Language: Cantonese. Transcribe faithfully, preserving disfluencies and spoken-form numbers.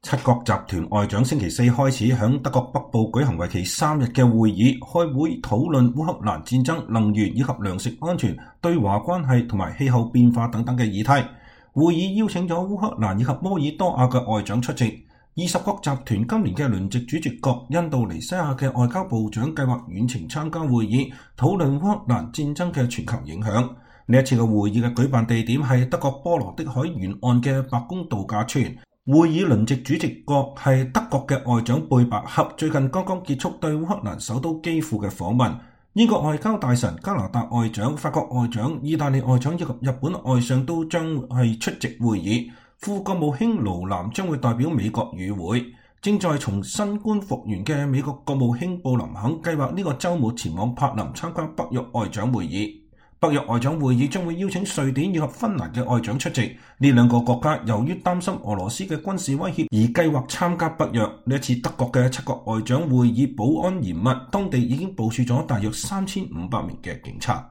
七國集團外長星期四開始響德國北部舉行為期三日嘅會議，開會討論烏克蘭戰爭、能源以及糧食安全、對華關係同埋氣候變化等等嘅議題。會議邀請咗烏克蘭以及摩爾多瓦嘅外長出席。二十國集團今年嘅輪值主席國印度尼西亞嘅外交部長計劃遠程參加會議，討論烏克蘭戰爭嘅全球影響。呢一次嘅會議嘅舉辦地點係德國波羅的海沿岸嘅白宮度假村。會議輪值主席國係德國嘅外長貝伯克，最近剛剛結束對烏克蘭首都基輔嘅訪問。英國外交大臣、加拿大外長、法國外長、意大利外長以及日本外相都將係出席會議。副國務卿盧南將會代表美國與會。正在從新冠復原嘅美國國務卿布林肯計劃呢個週末前往柏林參加北約外長會議。北約外長會議將會邀請瑞典以及芬蘭嘅外長出席。呢兩個國家由於擔心俄羅斯嘅軍事威脅而計劃參加北約。呢一次德國嘅七國外長會議保安嚴密，當地已經部署咗大約三千五百名嘅警察。